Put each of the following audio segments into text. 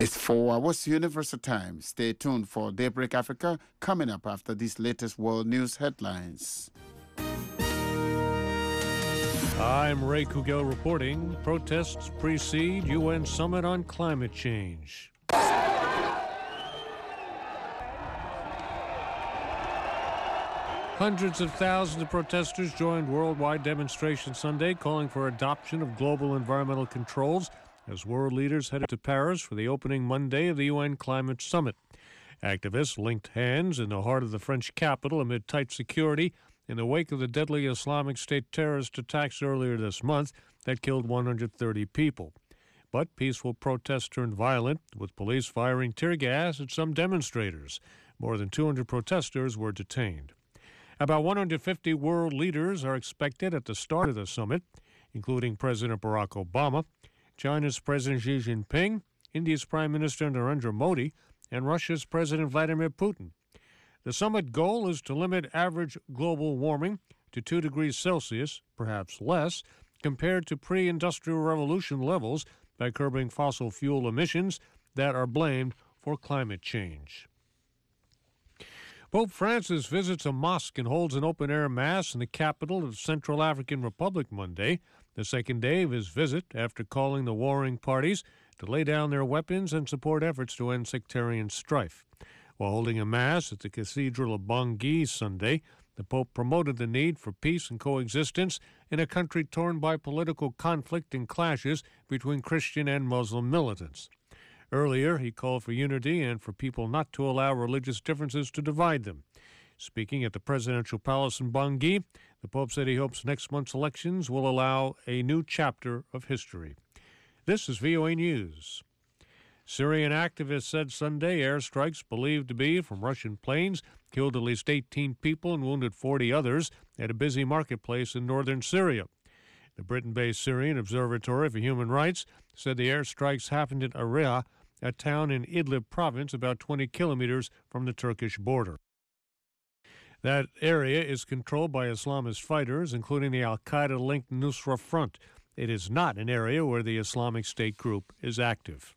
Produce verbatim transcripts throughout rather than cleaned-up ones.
It's four hours Universal Time. Stay tuned for Daybreak Africa coming up after these latest world news headlines. I'm Ray Kugel reporting. Protests precede U N Summit on Climate Change. Hundreds of thousands of protesters joined worldwide demonstrations Sunday calling for adoption of global environmental controls as world leaders headed to Paris for the opening Monday of the U N Climate Summit. Activists linked hands in the heart of the French capital amid tight security in the wake of the deadly Islamic State terrorist attacks earlier this month that killed one hundred thirty people. But peaceful protests turned violent, with police firing tear gas at some demonstrators. More than two hundred protesters were detained. About one hundred fifty world leaders are expected at the start of the summit, including President Barack Obama, China's President Xi Jinping, India's Prime Minister Narendra Modi, and Russia's President Vladimir Putin. The summit goal is to limit average global warming to two degrees Celsius, perhaps less, compared to pre-industrial revolution levels by curbing fossil fuel emissions that are blamed for climate change. Pope Francis visits a mosque and holds an open-air mass in the capital of the Central African Republic Monday, the second day of his visit after calling the warring parties to lay down their weapons and support efforts to end sectarian strife. While holding a mass at the Cathedral of Bangui Sunday, the Pope promoted the need for peace and coexistence in a country torn by political conflict and clashes between Christian and Muslim militants. Earlier, he called for unity and for people not to allow religious differences to divide them. Speaking at the presidential palace in Bangui, the Pope said he hopes next month's elections will allow a new chapter of history. This is V O A News. Syrian activists said Sunday airstrikes believed to be from Russian planes killed at least eighteen people and wounded forty others at a busy marketplace in northern Syria. The Britain-based Syrian Observatory for Human Rights said the airstrikes happened in Ariha, a town in Idlib province about twenty kilometers from the Turkish border. That area is controlled by Islamist fighters, including the al-Qaeda-linked Nusra Front. It is not an area where the Islamic State group is active.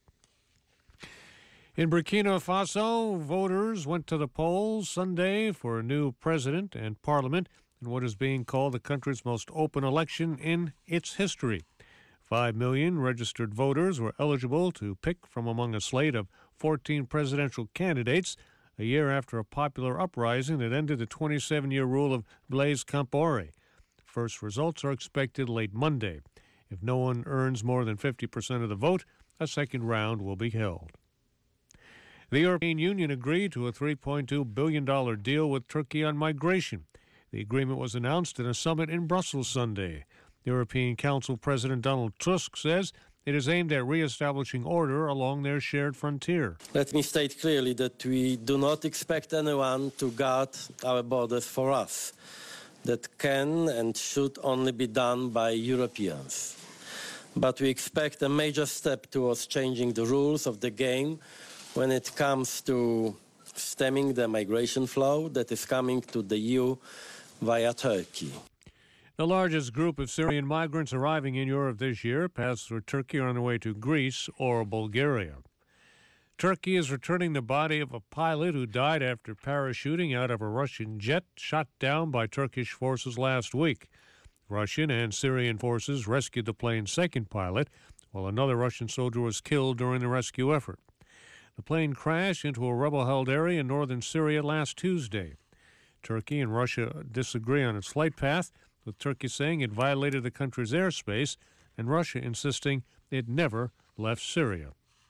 In Burkina Faso, voters went to the polls Sunday for a new president and parliament in what is being called the country's most open election in its history. Five million registered voters were eligible to pick from among a slate of fourteen presidential candidates a year after a popular uprising that ended the twenty-seven-year rule of Blaise Compaoré. First results are expected late Monday. If no one earns more than fifty percent of the vote, a second round will be held. The European Union agreed to a three point two billion dollars deal with Turkey on migration. The agreement was announced at a summit in Brussels Sunday. The European Council President Donald Tusk says it is aimed at reestablishing order along their shared frontier. Let me state clearly that we do not expect anyone to guard our borders for us. That can and should only be done by Europeans. But we expect a major step towards changing the rules of the game when it comes to stemming the migration flow that is coming to the E U via Turkey. The largest group of Syrian migrants arriving in Europe this year passed through Turkey on their way to Greece or Bulgaria. Turkey is returning the body of a pilot who died after parachuting out of a Russian jet shot down by Turkish forces last week. Russian and Syrian forces rescued the plane's second pilot, while another Russian soldier was killed during the rescue effort. The plane crashed into a rebel-held area in northern Syria last Tuesday. Turkey and Russia disagree on its flight path, with Turkey saying it violated the country's airspace and Russia insisting it never left Syria.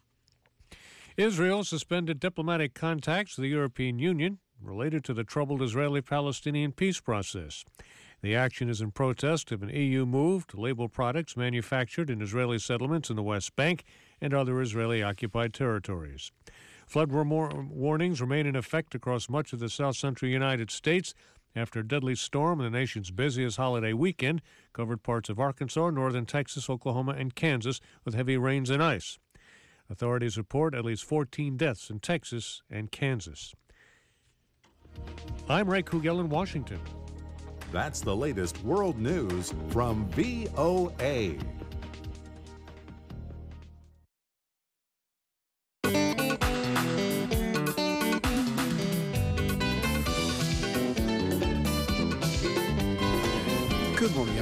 Israel suspended diplomatic contacts with the European Union related to the troubled Israeli-Palestinian peace process. The action is in protest of an E U move to label products manufactured in Israeli settlements in the West Bank and other Israeli-occupied territories. Flood warnings remain in effect across much of the south-central United States after a deadly storm in the nation's busiest holiday weekend covered parts of Arkansas, northern Texas, Oklahoma, and Kansas with heavy rains and ice. Authorities report at least fourteen deaths in Texas and Kansas. I'm Ray Kugel in Washington. That's the latest world news from V O A.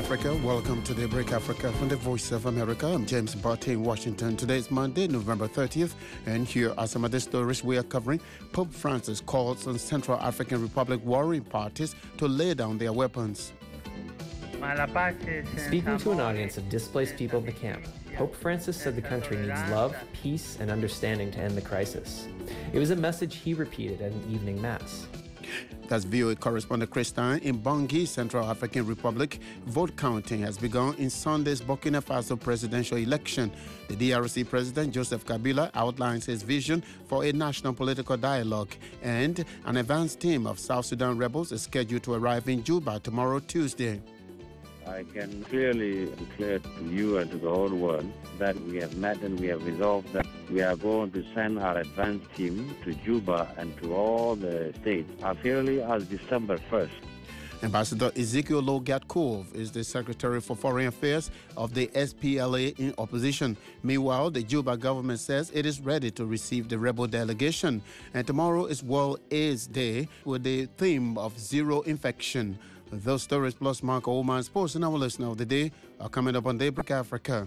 Africa. Welcome to Daybreak Africa from the Voice of America. I'm James Barty in Washington. Today is Monday, November thirtieth, and here are some of the stories we are covering. Pope Francis calls on Central African Republic warring parties to lay down their weapons. Speaking to an audience of displaced people in the camp, Pope Francis said the country needs love, peace, and understanding to end the crisis. It was a message he repeated at an evening mass. That's V O A correspondent Chris Stein. In Bangui, Central African Republic, vote counting has begun in Sunday's Burkina Faso presidential election. The D R C president, Joseph Kabila, outlines his vision for a national political dialogue, and an advanced team of South Sudan rebels is scheduled to arrive in Juba tomorrow, Tuesday. I can clearly declare to you and to the whole world that we have met and we have resolved that we are going to send our advance team to Juba and to all the states as early as December first. Ambassador Ezekiel Logat-Kov is the Secretary for Foreign Affairs of the S P L A in opposition. Meanwhile, the Juba government says it is ready to receive the rebel delegation. And tomorrow is World AIDS Day with the theme of zero infection. Those stories plus Mark Oman Sports and our listener of the day are coming up on Daybreak Africa.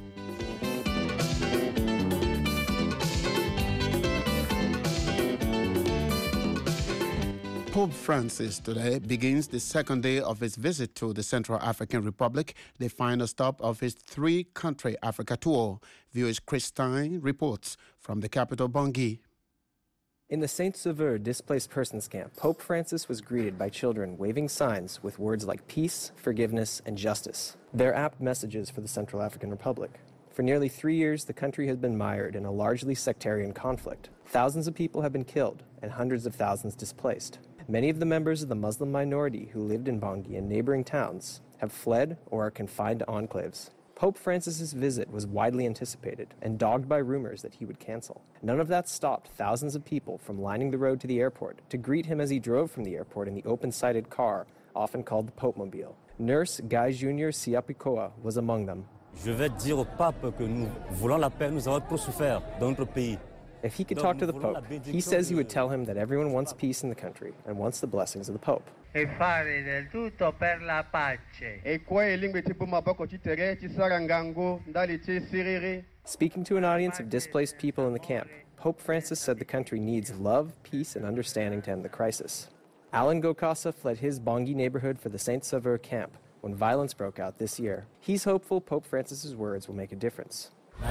Pope Francis today begins the second day of his visit to the Central African Republic, the final stop of his three-country Africa tour. V O A's Chris Stein reports from the capital, Bangui. In the Saint-Sauveur displaced persons camp, Pope Francis was greeted by children waving signs with words like peace, forgiveness, and justice. They're apt messages for the Central African Republic. For nearly three years, the country has been mired in a largely sectarian conflict. Thousands of people have been killed and hundreds of thousands displaced. Many of the members of the Muslim minority who lived in Bangui and neighboring towns have fled or are confined to enclaves. Pope Francis's visit was widely anticipated and dogged by rumors that he would cancel. None of that stopped thousands of people from lining the road to the airport to greet him as he drove from the airport in the open-sided car, often called the Pope-mobile. Nurse Guy Junior Siapikoa was among them. Je vais dire au pape que nous voulons la paix, nous avons trop souffert dans notre pays. If he could talk to the Pope, he says he would tell him that everyone wants peace in the country and wants the blessings of the Pope. E fare del tutto per la pace. Speaking to an audience of displaced people in the camp, Pope Francis said the country needs love, peace, and understanding to end the crisis. Alan Gokasa fled his Bangui neighborhood for the Saint-Sauveur camp when violence broke out this year. He's hopeful Pope Francis's words will make a difference.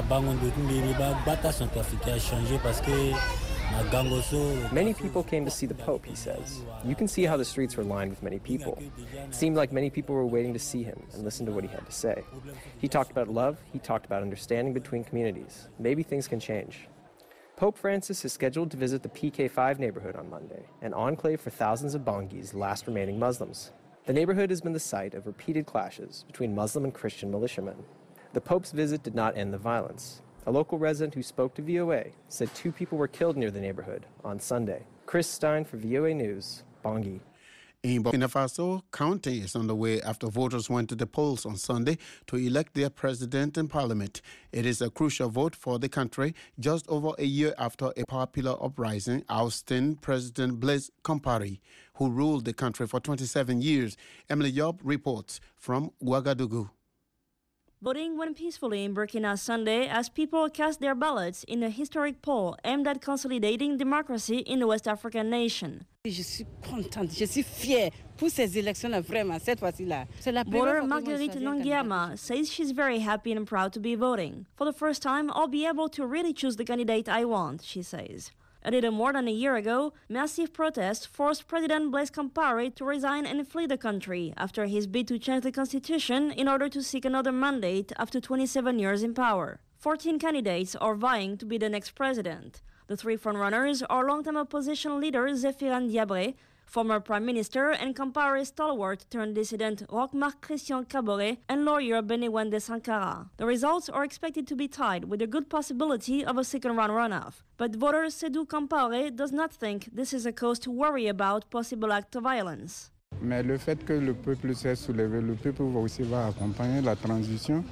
Many people came to see the Pope, he says. You can see how the streets were lined with many people. It seemed like many people were waiting to see him and listen to what he had to say. He talked about love, he talked about understanding between communities. Maybe things can change. Pope Francis is scheduled to visit the P K five neighborhood on Monday, an enclave for thousands of Bangui's last remaining Muslims. The neighborhood has been the site of repeated clashes between Muslim and Christian militiamen. The Pope's visit did not end the violence. A local resident who spoke to V O A said two people were killed near the neighborhood on Sunday. Chris Stein for V O A News, Bangui. In Burkina Faso, counting is underway after voters went to the polls on Sunday to elect their president and parliament. It is a crucial vote for the country just over a year after a popular uprising ousting President Blaise Compaoré, who ruled the country for twenty-seven years. Emily Yob reports from Ouagadougou. Voting went peacefully in Burkina Sunday as people cast their ballots in a historic poll aimed at consolidating democracy in the West African nation. Je suis contente, je suis fière pour ces élections-là, vraiment, cette fois-ci-là. Voter Marguerite Nangiama says she's very happy and proud to be voting. For the first time, I'll be able to really choose the candidate I want, she says. A little more than a year ago, massive protests forced President Blaise Compaoré to resign and flee the country after his bid to change the constitution in order to seek another mandate after twenty-seven years in power. fourteen candidates are vying to be the next president. The three frontrunners are longtime opposition leader Zéphirin Diabré, former prime minister and Compaoré stalwart turned dissident Roch-Marc Christian Kaboré, and lawyer Bénéwende Sankara. The results are expected to be tied with a good possibility of a second-round runoff. But voter Sédou Compaoré does not think this is a cause to worry about possible acts of violence. Mais le fait que le peuple s'est soulevé, le peuple aussi va accompagner la transition.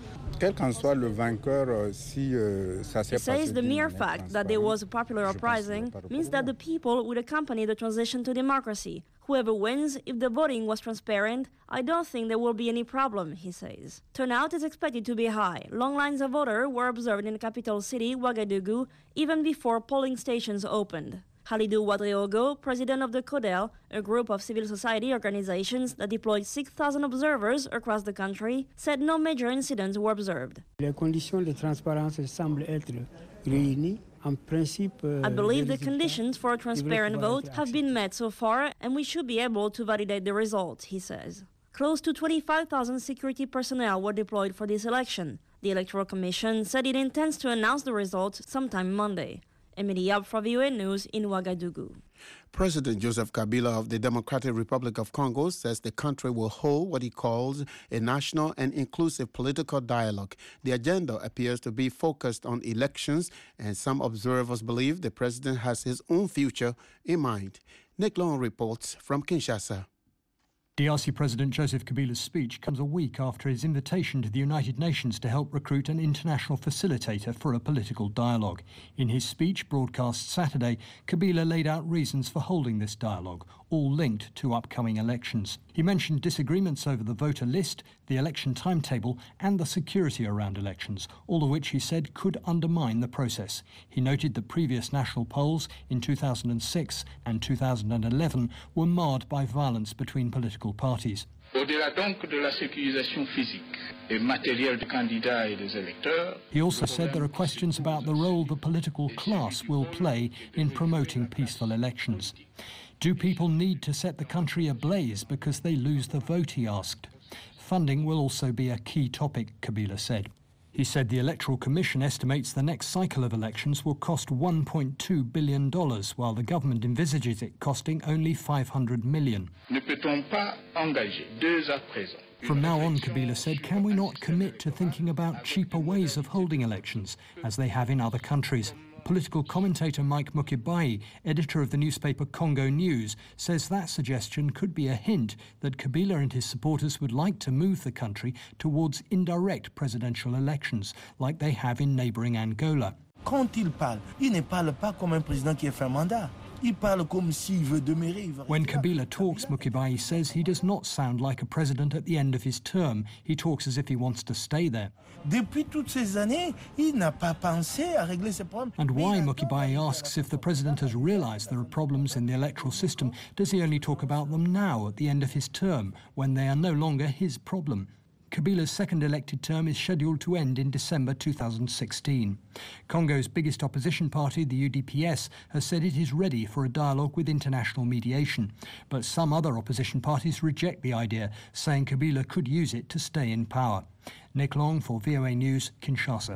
Quel qu'en soit le vainqueur, euh, si euh, ça s'est He passé says the d'une mere manière fact that there was a popular je pense qu'il y a uprising pas de means that the people would accompany the transition to democracy. Whoever wins, if the voting was transparent, I don't think there will be any problem, he says. Turnout is expected to be high. Long lines of voters were observed in the capital city, Ouagadougou, even before polling stations opened. Khalidou Ouadriogo, president of the CODEL, a group of civil society organizations that deployed six thousand observers across the country, said no major incidents were observed. Les conditions de transparence semblent être réunies. En principe, I believe the conditions for a transparent vote have been met so far, and we should be able to validate the results, he says. Close to twenty-five thousand security personnel were deployed for this election. The Electoral Commission said it intends to announce the results sometime Monday. Emily Yab for V O A News in Ouagadougou. President Joseph Kabila of the Democratic Republic of Congo says the country will hold what he calls a national and inclusive political dialogue. The agenda appears to be focused on elections, and some observers believe the president has his own future in mind. Nick Long reports from Kinshasa. D R C President Joseph Kabila's speech comes a week after his invitation to the United Nations to help recruit an international facilitator for a political dialogue. In his speech, broadcast Saturday, Kabila laid out reasons for holding this dialogue, all linked to upcoming elections. He mentioned disagreements over the voter list, the election timetable, and the security around elections, all of which he said could undermine the process. He noted that previous national polls in two thousand six and two thousand eleven were marred by violence between political parties. Au-delà donc de la sécurisation physique et matérielle des candidats et des électeurs. He also said there are questions about the role the political class will play in promoting peaceful elections. Do people need to set the country ablaze because they lose the vote, he asked. Funding will also be a key topic, Kabila said. He said the Electoral Commission estimates the next cycle of elections will cost one point two billion dollars, while the government envisages it costing only five hundred million dollars. Ne peut-on pas engager deux à présent? From now on, Kabila said, can we not commit to thinking about cheaper ways of holding elections, as they have in other countries? Political commentator Mike Mukibai, editor of the newspaper Congo News, says that suggestion could be a hint that Kabila and his supporters would like to move the country towards indirect presidential elections, like they have in neighbouring Angola. Quand il parle, il ne parle pas comme un président qui a fait un mandat. Il parle comme s'il veut demeurer. When Kabila talks, Mukibai says he does not sound like a president at the end of his term. He talks as if he wants to stay there. Depuis toutes ces années, il n'a pas pensé à régler ces problèmes. And why, Mukibai asks, if the president has realised there are problems in the electoral system, does he only talk about them now at the end of his term, when they are no longer his problem? Kabila's second elected term is scheduled to end in December two thousand sixteen. Congo's biggest opposition party, the U D P S, has said it is ready for a dialogue with international mediation. But some other opposition parties reject the idea, saying Kabila could use it to stay in power. Nick Long for V O A News, Kinshasa.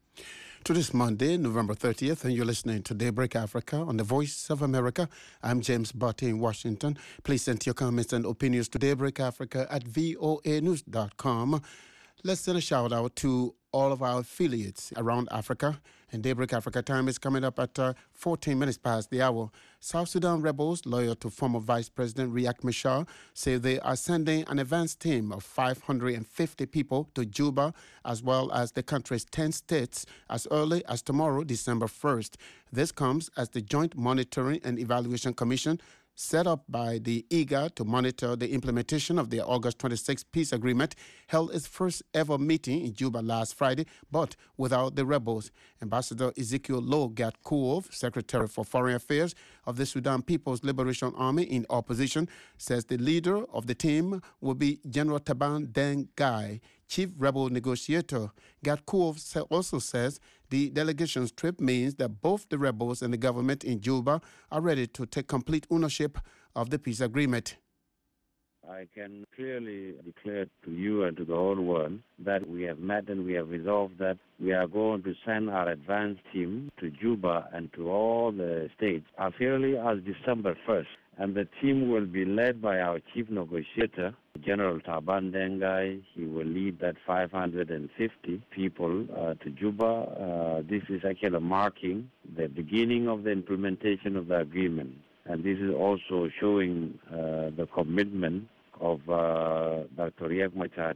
To this Monday, November thirtieth, and you're listening to Daybreak Africa on the Voice of America. I'm James Barty in Washington. Please send your comments and opinions to Daybreak Africa at V O A news dot com. Let's send a shout out to all of our affiliates around Africa. And Daybreak Africa time is coming up at uh, fourteen minutes past the hour. South Sudan rebels, loyal to former Vice President Riek Machar, say they are sending an advance team of five hundred fifty people to Juba, as well as the country's ten states, as early as tomorrow, December first. This comes as the Joint Monitoring and Evaluation Commission, set up by the I G A D to monitor the implementation of the August twenty-sixth peace agreement, held its first ever meeting in Juba last Friday, but without the rebels. Ambassador Ezekiel Lo Gatkuov, Secretary for Foreign Affairs of the Sudan People's Liberation Army in opposition, says the leader of the team will be General Taban Deng Gai, chief rebel negotiator. Gatkuov also says the delegation's trip means that both the rebels and the government in Juba are ready to take complete ownership of the peace agreement. I can clearly declare to you and to the whole world that we have met and we have resolved that we are going to send our advance team to Juba and to all the states as early as December first. And the team will be led by our chief negotiator, General Taban Deng Gai. He will lead that five hundred fifty people uh, to Juba. Uh, this is actually marking the beginning of the implementation of the agreement. And this is also showing uh, the commitment of uh, Doctor Riek Machar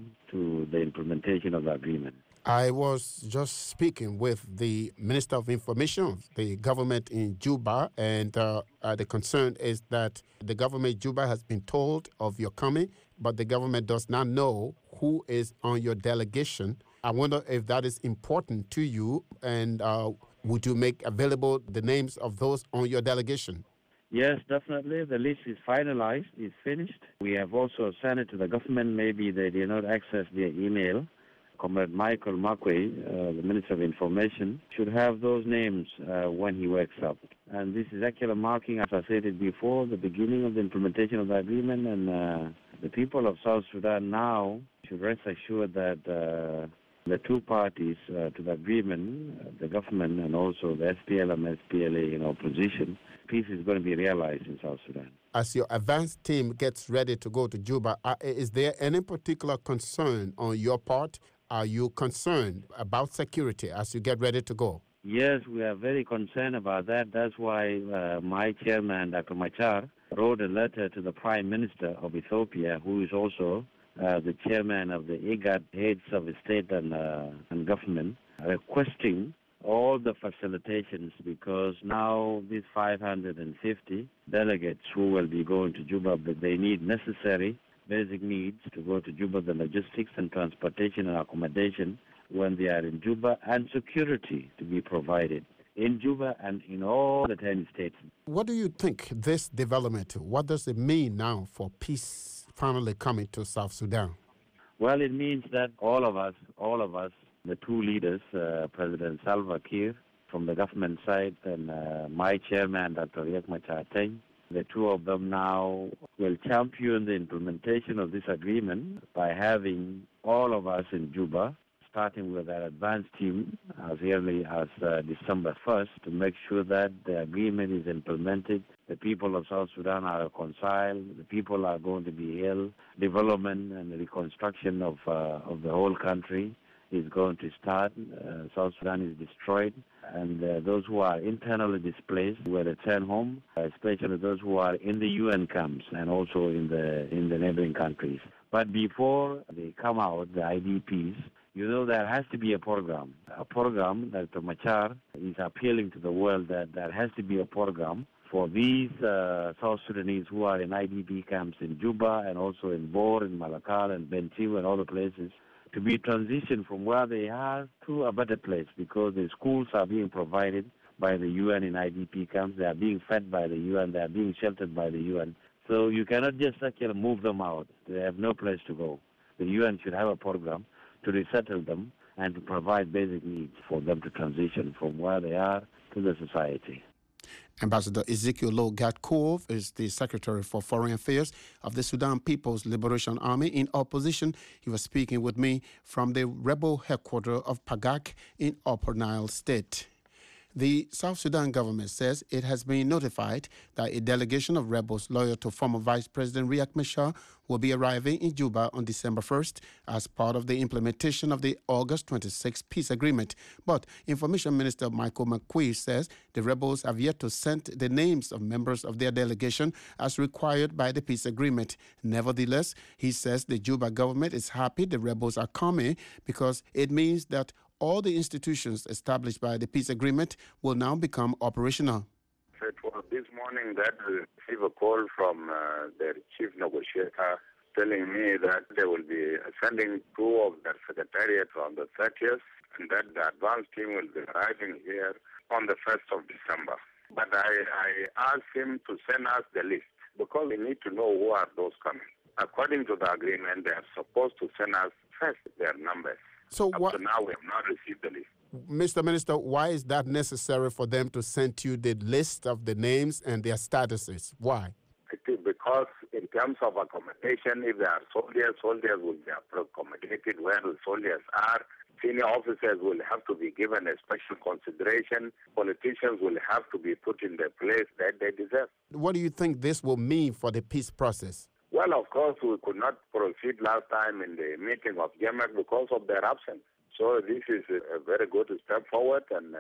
to the implementation of the agreement. I was just speaking with the Minister of Information of the government in Juba, and uh, uh, the concern is that the government in Juba has been told of your coming, but the government does not know who is on your delegation. I wonder if that is important to you, and uh, would you make available the names of those on your delegation? Yes, definitely. The list is finalized, it's finished. We have also sent it to the government. Maybe they did not access their email. Comrade Michael Makwe, uh, the Minister of Information, should have those names uh, when he wakes up. And this is actually marking, as I said it before, the beginning of the implementation of the agreement. And uh, the people of South Sudan now should rest assured that uh, the two parties uh, to the agreement, uh, the government and also the S P L M, S P L A in opposition, peace is going to be realized in South Sudan. As your advance team gets ready to go to Juba, uh, is there any particular concern on your part? Are you concerned about security as you get ready to go? Yes, we are very concerned about that. That's why uh, my chairman, Doctor Machar, wrote a letter to the Prime Minister of Ethiopia, who is also uh, the chairman of the IGAD heads of state and, uh, and government, requesting all the facilitations, because now these five hundred fifty delegates who will be going to Juba, but they need necessary basic needs to go to Juba, the logistics and transportation and accommodation when they are in Juba, and security to be provided in Juba and in all the ten states. What do you think this development, what does it mean now for peace finally coming to South Sudan? Well, it means that all of us, all of us, the two leaders, uh, President Salva Kiir from the government side and uh, my chairman, Doctor Riek Machar, the two of them now will champion the implementation of this agreement by having all of us in Juba, starting with our advance team as early as uh, December first, to make sure that the agreement is implemented. The people of South Sudan are reconciled. The people are going to be healed. Development and reconstruction of uh, of the whole country is going to start. Uh, South Sudan is destroyed, and uh, those who are internally displaced will return home, especially those who are in the U N camps and also in the in the neighboring countries. But before they come out, the I D Ps, you know, there has to be a program. A program that Doctor Machar is appealing to the world that there has to be a program for these uh, South Sudanese who are in I D P camps in Juba and also in Bor, in Malakal and Bentiu and other places, to be transitioned from where they are to a better place, because the schools are being provided by the U N in I D P camps. They are being fed by the U N. They are being sheltered by the U N. So you cannot just actually move them out. They have no place to go. The U N should have a program to resettle them and to provide basic needs for them to transition from where they are to the society. Ambassador Ezekiel Lo Gatkuoth is the Secretary for Foreign Affairs of the Sudan People's Liberation Army in opposition. He was speaking with me from the rebel headquarters of Pagak in Upper Nile State. The South Sudan government says it has been notified that a delegation of rebels loyal to former Vice President Riek Machar will be arriving in Juba on December first as part of the implementation of the August twenty-sixth peace agreement. But Information Minister Michael Makwe says the rebels have yet to send the names of members of their delegation as required by the peace agreement. Nevertheless, he says the Juba government is happy the rebels are coming because it means that all the institutions established by the peace agreement will now become operational. It was this morning that I received a call from uh, their chief negotiator telling me that they will be sending two of their secretariat on the thirtieth, and that the advance team will be arriving here on the first of December. But I, I asked him to send us the list, because we need to know who are those coming. According to the agreement, they are supposed to send us first their numbers. So Up what, to now, we have not received the list. Mister Minister, why is that necessary for them to send you the list of the names and their statuses? Why? It is because in terms of accommodation, if there are soldiers, soldiers will be accommodated where the soldiers are. Senior officers will have to be given a special consideration. Politicians will have to be put in the place that they deserve. What do you think this will mean for the peace process? Well, of course, we could not proceed last time in the meeting of G E M A C because of their absence. So this is a very good step forward, and uh,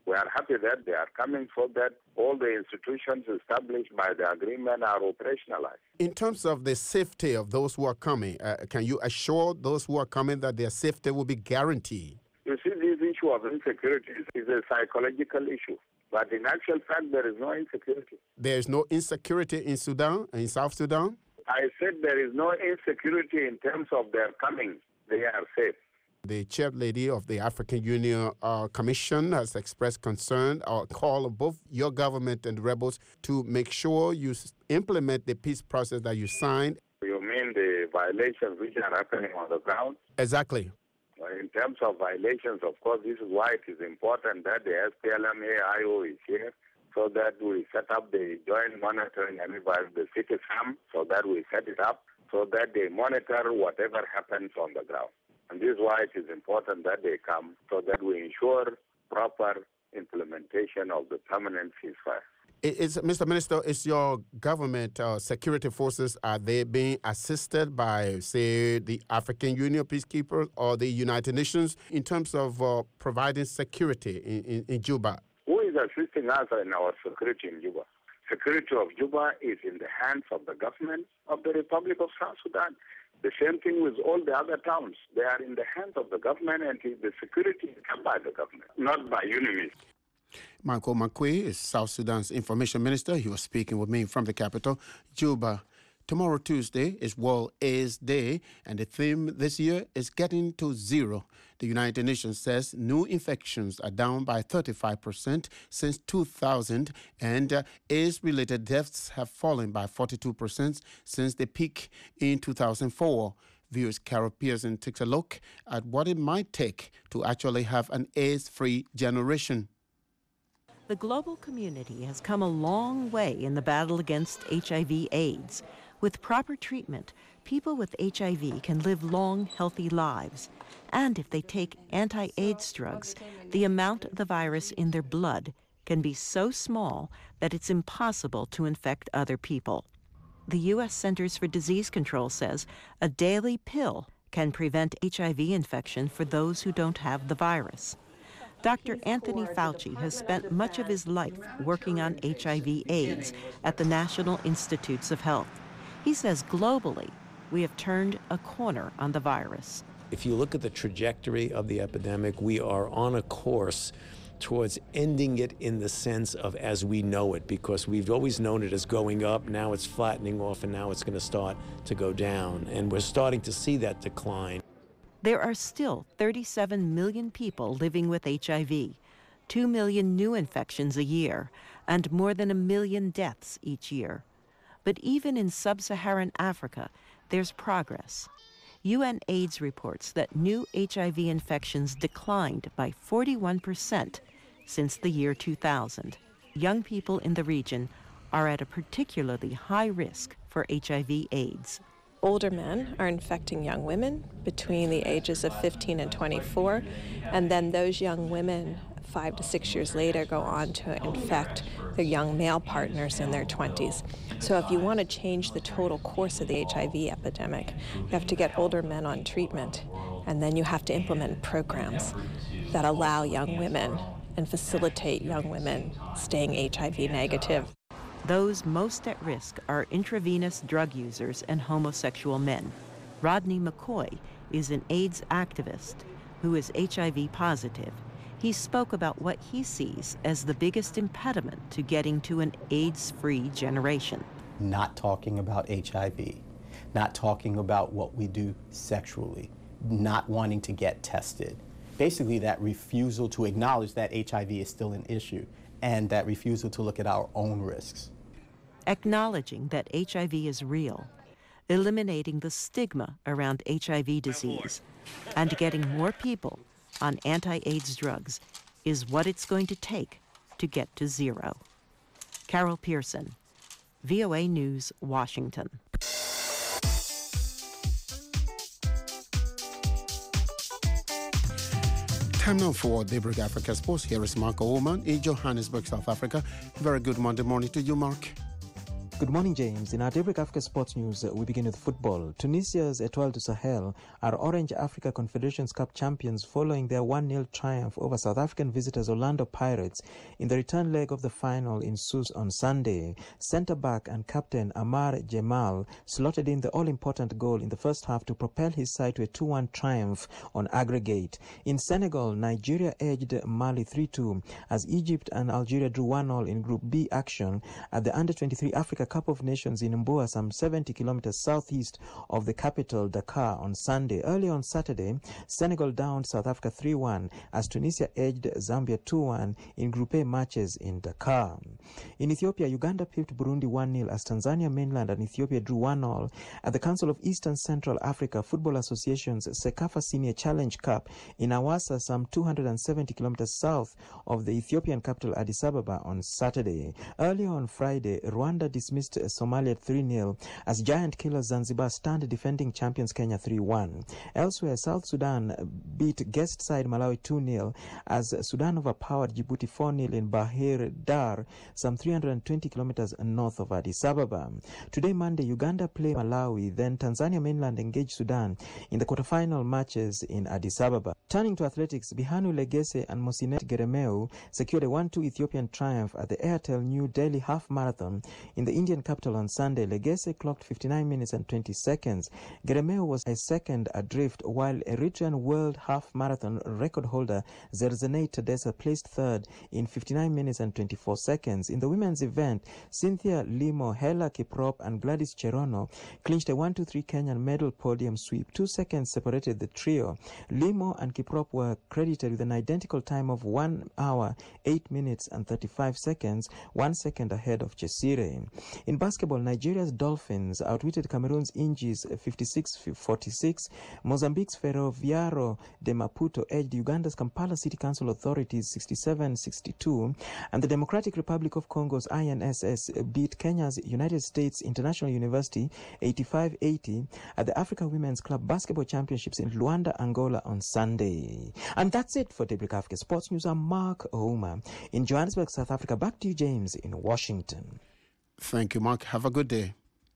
We are happy that they are coming so that all the institutions established by the agreement are operationalized. In terms of the safety of those who are coming, uh, can you assure those who are coming that their safety will be guaranteed? You see, this issue of insecurity is a psychological issue. But in actual fact, there is no insecurity. There is no insecurity in Sudan, in South Sudan? I said there is no insecurity in terms of their coming. They are safe. The chair lady of the African Union uh, Commission has expressed concern or call of both your government and the rebels to make sure you implement the peace process that you signed. You mean the violations which are happening on the ground? Exactly. In terms of violations, of course, this is why it is important that the S P L M A I O is here, so that we set up the joint monitoring and the city farm, so that we set it up, so that they monitor whatever happens on the ground. And this is why it is important that they come, so that we ensure proper implementation of the permanent ceasefire. Is, Mister Minister, is your government uh, security forces, are they being assisted by, say, the African Union peacekeepers or the United Nations in terms of uh, providing security in, in, in Juba? Who is assisting us in our security in Juba? Security of Juba is in the hands of the government of the Republic of South Sudan. The same thing with all the other towns. They are in the hands of the government, and the security is done by the government, not by UNIMIS. Michael Makwe is South Sudan's information minister. He was speaking with me from the capital, Juba. Tomorrow, Tuesday, is World AIDS Day, and the theme this year is getting to zero. The United Nations says new infections are down by thirty-five percent since two thousand, and uh, AIDS-related deaths have fallen by forty-two percent since the peak in two thousand four. Viewers Carol Pearson takes a look at what it might take to actually have an AIDS-free generation. The global community has come a long way in the battle against H I V AIDS. With proper treatment, people with H I V can live long, healthy lives. And if they take anti-AIDS drugs, the amount of the virus in their blood can be so small that it's impossible to infect other people. The U S Centers for Disease Control says a daily pill can prevent H I V infection for those who don't have the virus. Doctor Anthony Fauci has spent much of his life working on H I V AIDS at the National Institutes of Health. He says globally, we have turned a corner on the virus. If you look at the trajectory of the epidemic, we are on a course towards ending it in the sense of as we know it, because we've always known it as going up, now it's flattening off, and now it's going to start to go down. And we're starting to see that decline. There are still thirty-seven million people living with H I V, two million new infections a year, and more than a million deaths each year. But even in sub-Saharan Africa, there's progress. UNAIDS reports that new H I V infections declined by forty-one percent since the year two thousand. Young people in the region are at a particularly high risk for H I V AIDS. Older men are infecting young women between the ages of fifteen and twenty-four, and then those young women five to six years later go on to infect their young male partners in their twenties. So if you want to change the total course of the H I V epidemic, you have to get older men on treatment, and then you have to implement programs that allow young women and facilitate young women staying H I V negative. Those most at risk are intravenous drug users and homosexual men. Rodney McCoy is an AIDS activist who is H I V positive. He spoke about what he sees as the biggest impediment to getting to an AIDS-free generation. Not talking about H I V, not talking about what we do sexually, not wanting to get tested. Basically, that refusal to acknowledge that H I V is still an issue, and that refusal to look at our own risks. Acknowledging that H I V is real, eliminating the stigma around H I V disease, and getting more people on anti-AIDS drugs is what it's going to take to get to zero. Carol Pearson, V O A News, Washington. Time now for Daybreak Africa Sports. Here is Mark Oman in Johannesburg, South Africa. Very good Monday morning to you, Mark. Good morning, James. In our Daybreak Africa Sports News, uh, we begin with football. Tunisia's Etoile du Sahel are Orange Africa Confederations Cup champions following their one nil triumph over South African visitors Orlando Pirates in the return leg of the final in Sousse on Sunday. Centre-back and captain Amar Jemal slotted in the all-important goal in the first half to propel his side to a two one triumph on aggregate. In Senegal, Nigeria edged Mali three two as Egypt and Algeria drew one all in Group B action at the under twenty-three Africa Cup of Nations in Mboa, some seventy kilometers southeast of the capital, Dakar, on Sunday. Early on Saturday, Senegal downed South Africa three one as Tunisia edged Zambia two one in Group A matches in Dakar. In Ethiopia, Uganda pipped Burundi one nil as Tanzania mainland and Ethiopia drew one all at the Council of Eastern Central Africa Football Association's Sekafa Senior Challenge Cup in Awassa, some two hundred seventy kilometers south of the Ethiopian capital Addis Ababa on Saturday. Earlier on Friday, Rwanda dismissed Somalia three nil as giant killer Zanzibar stunned defending champions Kenya three one. Elsewhere, South Sudan beat guest side Malawi two nil as Sudan overpowered Djibouti four nil in Bahir Dar, some three hundred twenty kilometers north of Addis Ababa. Today, Monday, Uganda play Malawi, then Tanzania mainland engage Sudan in the quarterfinal matches in Addis Ababa. Turning to athletics, Bihanu Legese and Mosinet Geremeu secured a one two Ethiopian triumph at the Airtel New Delhi Half Marathon in the Indian capital on Sunday. Legese clocked fifty-nine minutes and twenty seconds. Geremeu was a second adrift, while Eritrean World Half Marathon record holder Zerzenei Tedesa placed third in fifty-nine minutes and twenty-four seconds. In the women's event, Cynthia Limo, Hela Kiprop, and Gladys Cherono clinched a one two three Kenyan medal podium sweep. Two seconds separated the trio. Limo and Kiprop were credited with an identical time of one hour, eight minutes, and thirty-five seconds, one second ahead of Chesire. In basketball, Nigeria's Dolphins outwitted Cameroon's Ingis fifty-six forty-six. Mozambique's Ferroviario de Maputo edged Uganda's Kampala City Council authorities sixty-seven sixty-two, and the Democratic Republic of Congo's I N S S beat Kenya's United States International University eighty-five eighty at the Africa Women's Club Basketball Championships in Luanda, Angola on Sunday. And that's it for Daybreak Africa Sports News. I'm Mark Ouma in Johannesburg, South Africa. Back to you, James, in Washington. Thank you, Mark. Have a good day.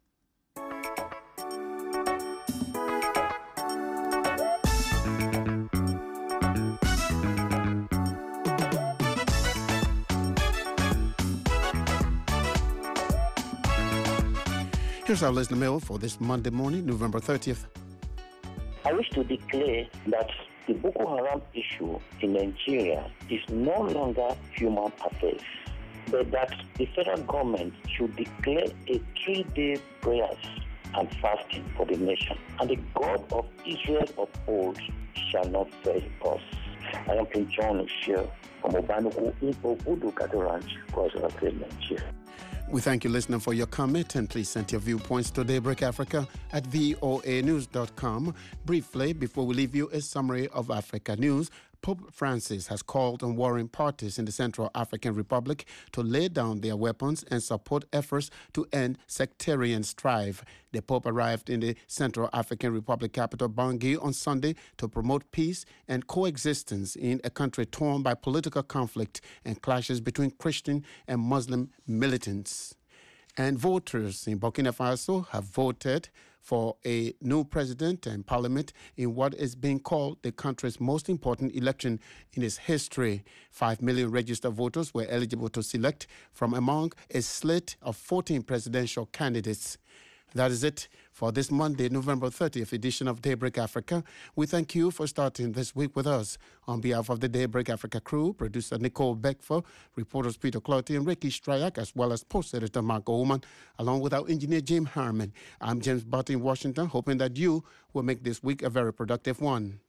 Here's our listener mail for this Monday morning, November thirtieth. I wish to declare that the Boko Haram issue in Nigeria is no longer human affairs, but that the federal government should declare a three-day prayers and fasting for the nation, and the God of Israel of old shall not fail us. I am King John O'Shea from Obanuku in Obudu Cattle Ranch, Cross River, Nigeria. We thank you, listener, for your comment, and please send your viewpoints to Daybreak Africa at voa news dot com. Briefly, before we leave you, a summary of Africa news. Pope Francis has called on warring parties in the Central African Republic to lay down their weapons and support efforts to end sectarian strife. The Pope arrived in the Central African Republic capital Bangui on Sunday to promote peace and coexistence in a country torn by political conflict and clashes between Christian and Muslim militants. And voters in Burkina Faso have voted for a new president and parliament in what is being called the country's most important election in its history. Five million registered voters were eligible to select from among a slate of fourteen presidential candidates. That is it for this Monday, November thirtieth edition of Daybreak Africa. We thank you for starting this week with us. On behalf of the Daybreak Africa crew, producer Nicole Beckford, reporters Peter Clotty and Ricky Stryak, as well as post editor Mark Oman, along with our engineer Jim Harmon. I'm James Butt in Washington, hoping that you will make this week a very productive one.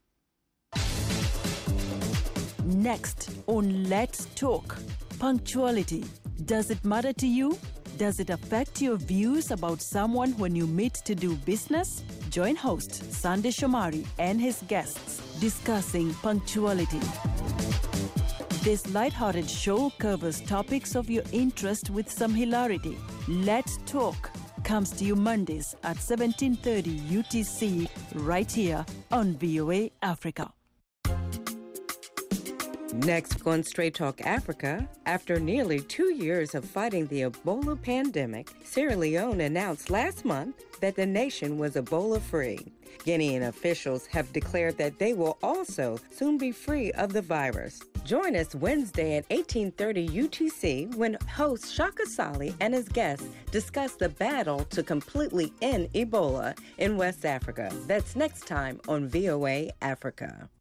Next on Let's Talk, punctuality. Does it matter to you? Does it affect your views about someone when you meet to do business? Join host Sunday Shomari and his guests discussing punctuality. This lighthearted show covers topics of your interest with some hilarity. Let's Talk comes to you Mondays at seventeen thirty U T C right here on V O A Africa. Next on Straight Talk Africa, after nearly two years of fighting the Ebola pandemic, Sierra Leone announced last month that the nation was Ebola-free. Guinean officials have declared that they will also soon be free of the virus. Join us Wednesday at eighteen thirty U T C when host Shaka Sali and his guests discuss the battle to completely end Ebola in West Africa. That's next time on V O A Africa.